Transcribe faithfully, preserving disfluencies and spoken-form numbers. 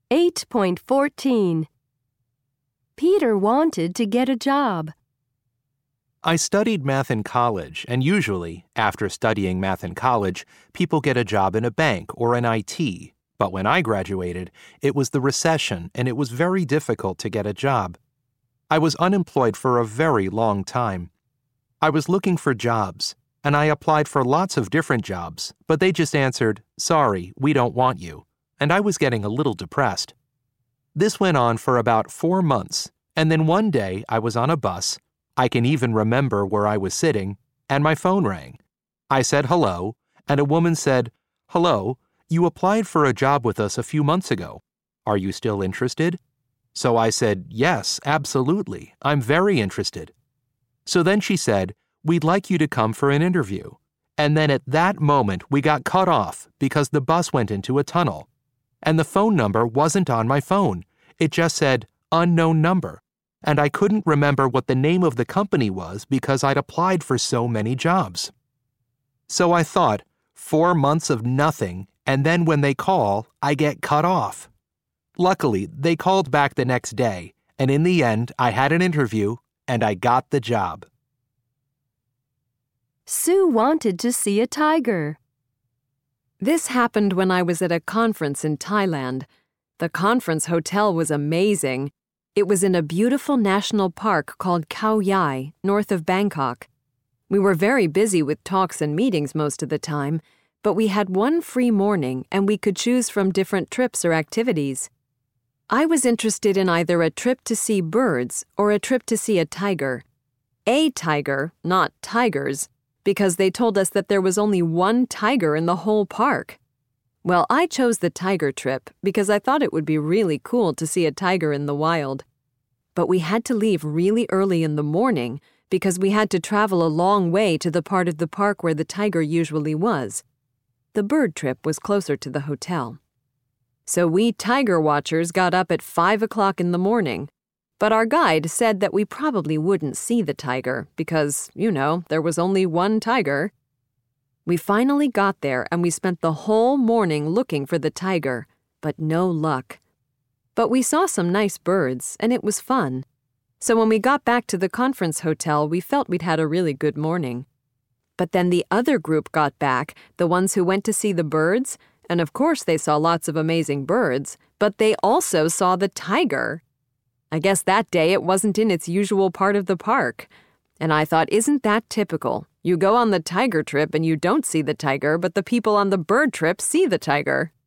eight point fourteen. Peter wanted to get a job. I studied math in college, and usually, after studying math in college, people get a job in a bank or in I T. But when I graduated, it was the recession, and it was very difficult to get a job. I was unemployed for a very long time. I was looking for jobs, and I applied for lots of different jobs, but they just answered, "Sorry, we don't want you," and I was getting a little depressed. This went on for about four months, and then one day I was on a bus. I can even remember where I was sitting, and my phone rang. I said hello, and a woman said, "Hello, you applied for a job with us a few months ago. Are you still interested?" So I said, "Yes, absolutely. I'm very interested." So then she said, "We'd like you to come for an interview." And then at that moment, we got cut off because the bus went into a tunnel. And the phone number wasn't on my phone. It just said, "Unknown number." And I couldn't remember what the name of the company was because I'd applied for so many jobs. So I thought, four months of nothing, and then when they call, I get cut off. Luckily, they called back the next day, and in the end, I had an interview, and I got the job. Sue wanted to see a tiger. This happened when I was at a conference in Thailand. The conference hotel was amazing. It was in a beautiful national park called Khao Yai, north of Bangkok. We were very busy with talks and meetings most of the time, but we had one free morning and we could choose from different trips or activities. I was interested in either a trip to see birds or a trip to see a tiger. A tiger, not tigers, because they told us that there was only one tiger in the whole park. Well, I chose the tiger trip because I thought it would be really cool to see a tiger in the wild. But we had to leave really early in the morning because we had to travel a long way to the part of the park where the tiger usually was. The bird trip was closer to the hotel. So we tiger watchers got up at five o'clock in the morning. But our guide said that we probably wouldn't see the tiger because, you know, there was only one tiger. We finally got there and we spent the whole morning looking for the tiger, but no luck. But we saw some nice birds and it was fun. So when we got back to the conference hotel, we felt we'd had a really good morning. But then the other group got back, the ones who went to see the birds, and of course they saw lots of amazing birds, but they also saw the tiger. I guess that day it wasn't in its usual part of the park. And I thought, isn't that typical? You go on the tiger trip and you don't see the tiger, but the people on the bird trip see the tiger.